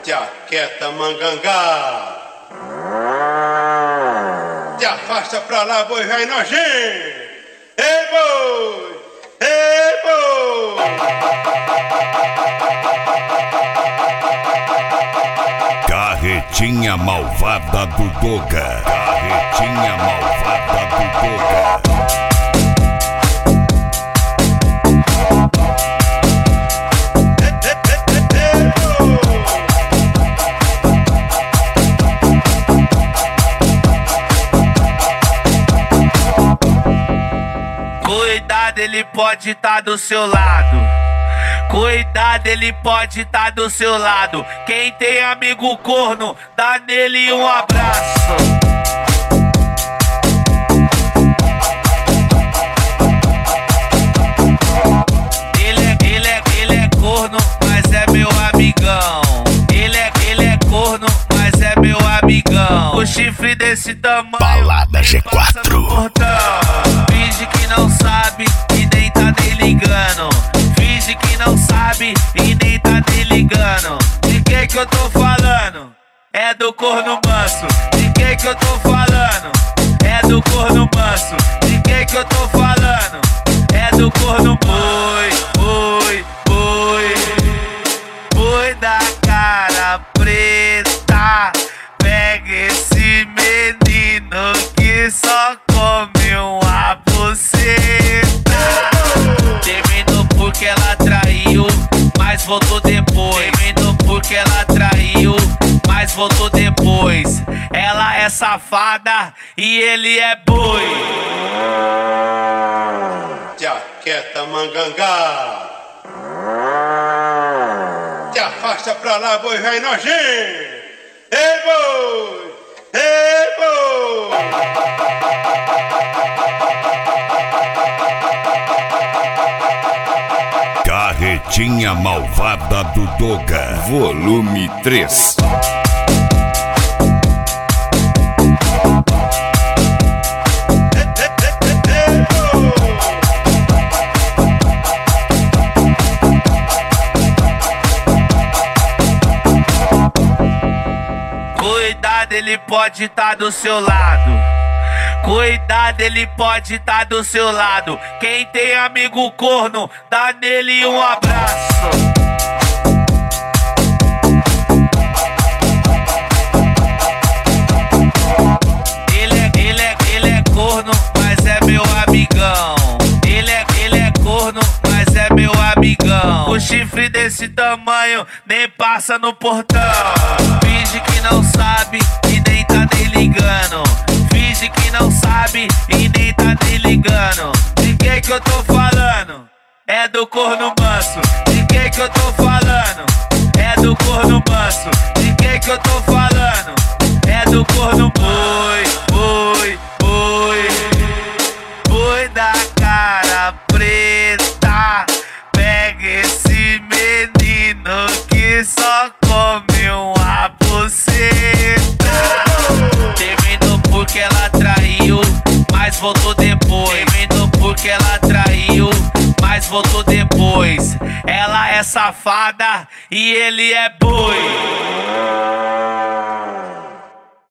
Jaqueta mangangá. Te afasta pra lá, boi vai nojento. Ei, boi! Ei, boi! Carretinha malvada do Doga. Carretinha malvada do Doga. Cuidado, ele pode tá do seu lado. Cuidado, ele pode tá do seu lado. Quem tem amigo corno, dá nele um abraço. Ele é corno, mas é meu amigão. Ele é corno, mas é meu amigão. O chifre desse tamanho, Balada G4. Finge que não sabe e nem tá nem ligando. Finge que não sabe e nem tá nem ligando. De que eu tô falando? É do corno manso. De que eu tô falando? É do corno manso. De que eu tô falando? É do corno boi, boi, boi. Boi da cara preta. Pega esse menino que só come uma buceta. Terminou porque ela traiu, mas voltou depois. Terminou porque ela traiu, mas voltou depois. Ela é safada e ele é boi. Jaqueta mangangá. Te afasta pra lá, boi vai nojento. Ei, boi! Ei, boi! Carretinha malvada do Doga. Volume 3. Cuidado, ele pode tá do seu lado. Cuidado, ele pode tá do seu lado. Quem tem amigo corno, dá nele um abraço. Ele é corno, mas é meu amigão. Ele é corno, mas é meu amigão. O chifre desse tamanho nem passa no portão. Finge que não sabe e nem tá nem ligando. Finge que não sabe e nem tá nem ligando. De que eu tô falando? É do corno manso. De que eu tô falando? É do corno manso. De que eu tô falando? É do corno boi, boi, boi. Boi da cara preta. Pega esse menino que só come uma buceta. Terminou porque ela traiu, mas voltou depois. Terminou porque ela traiu, mas voltou depois. Ela é safada e ele é boi.